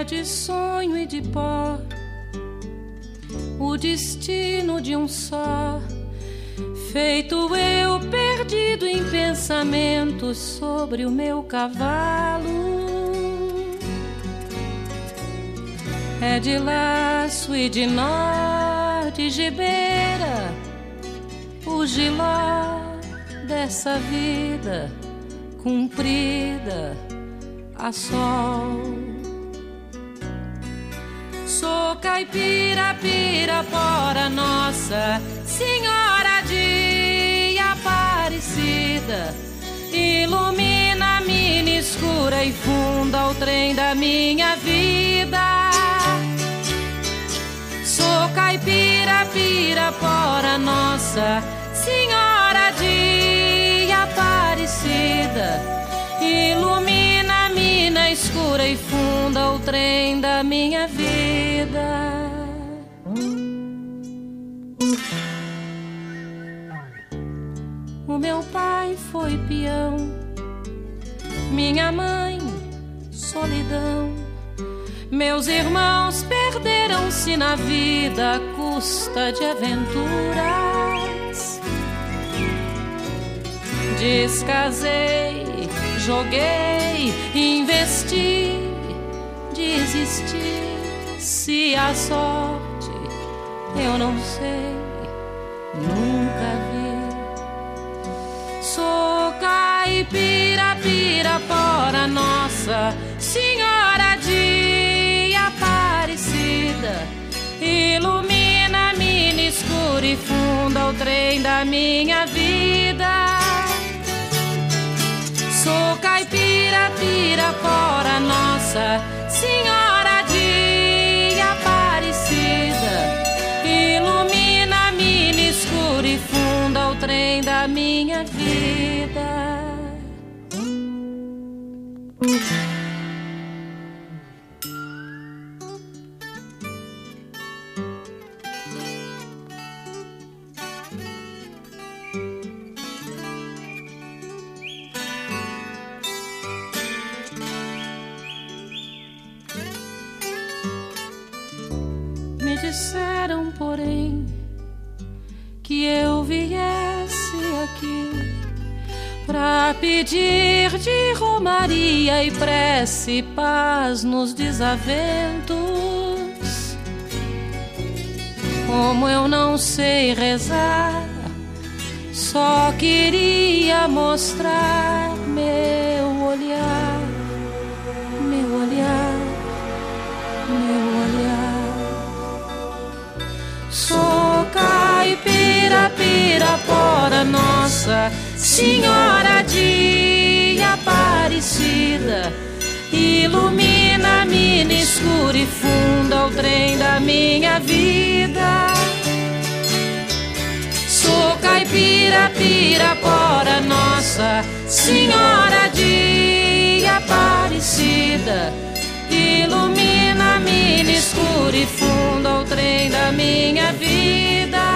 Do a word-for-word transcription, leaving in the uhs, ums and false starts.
de sonho e de pó, o destino de um só, feito eu perdido em pensamentos sobre o meu cavalo. É de laço e de nó, de gibeira, o giló dessa vida cumprida a sol. Sou caipira, pirapora, Nossa Senhora de Aparecida, ilumina a mina escura e funda o trem da minha vida. Sou caipira, pirapora, Nossa Senhora de Aparecida, ilumina a mina escura e funda o trem da minha vida. O meu pai foi peão, minha mãe solidão, meus irmãos perderam-se na vida à custa de aventuras. Descasei, joguei, investi, desisti. Se a sorte eu não sei, nunca vi. Sou caipira, pirapora, Nossa Senhora de Aparecida, ilumina a mina escura e funda o trem da minha vida. Sou caipira, pirapora, Nossa Senhora de Aparecida, ilumina a mina escura e funda o trem da minha vida. Me disseram, porém, que eu viesse aqui pra pedir de romaria e prece paz nos desaventos. Como eu não sei rezar, só queria mostrar meu olhar, meu olhar, meu olhar. Sou caipira, pirapora, Nossa Senhora de Aparecida, ilumina a mina escura e funda o trem da minha vida. Sou caipira, pirapora, Nossa Senhora de Aparecida, ilumina a mina escura e funda o trem da minha vida.